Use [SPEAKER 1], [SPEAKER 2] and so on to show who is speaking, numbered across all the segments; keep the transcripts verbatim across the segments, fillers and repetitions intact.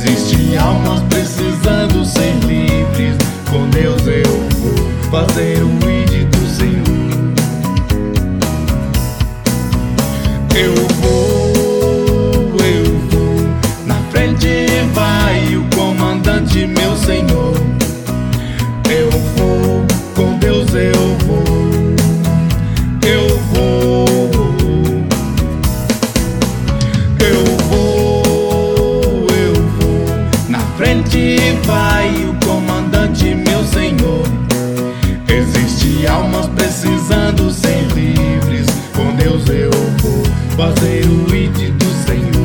[SPEAKER 1] Existem almas precisando ser livres. Com Deus eu vou fazer o id do Senhor. Eu vou, eu vou, na frente vai o comandante, meu Senhor. Eu vou, com Deus eu vou, eu vou, eu vou, eu vou, na frente vai o comandante, meu Senhor. Existem almas precisando ser livres. Com Deus eu vou fazer o id do Senhor.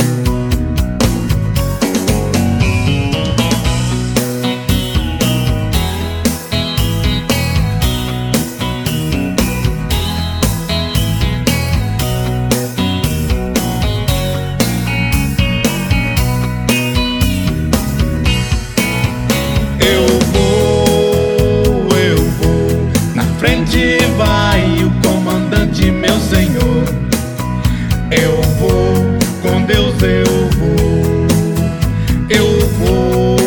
[SPEAKER 1] Eu vou, eu vou, na frente vai o comandante, meu Senhor. Eu vou, com Deus eu vou, eu vou,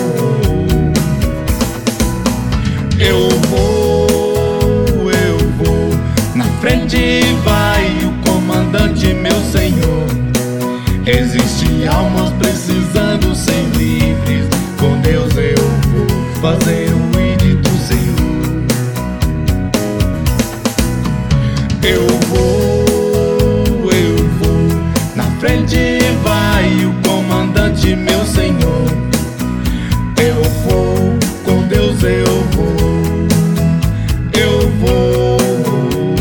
[SPEAKER 1] eu vou, eu vou, na frente vai o comandante, meu Senhor. Existem almas precisando ser livres. Com Deus eu vou fazer o id do Senhor. Eu vou, eu vou, na frente vai o comandante, meu Senhor. Eu vou, com Deus eu vou, eu vou,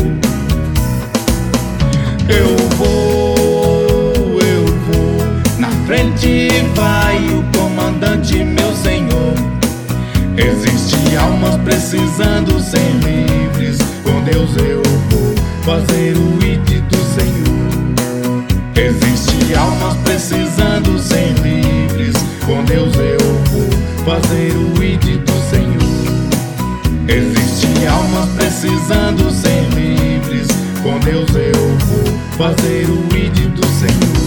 [SPEAKER 1] eu vou, eu vou, na frente vai o comandante, meu Senhor. Existem almas precisando ser livres. Com Deus eu vou fazer o id do Senhor. Existem almas precisando ser livres. Com Deus eu vou fazer o id do Senhor. Existem almas precisando ser livres. Com Deus eu vou fazer o id do Senhor.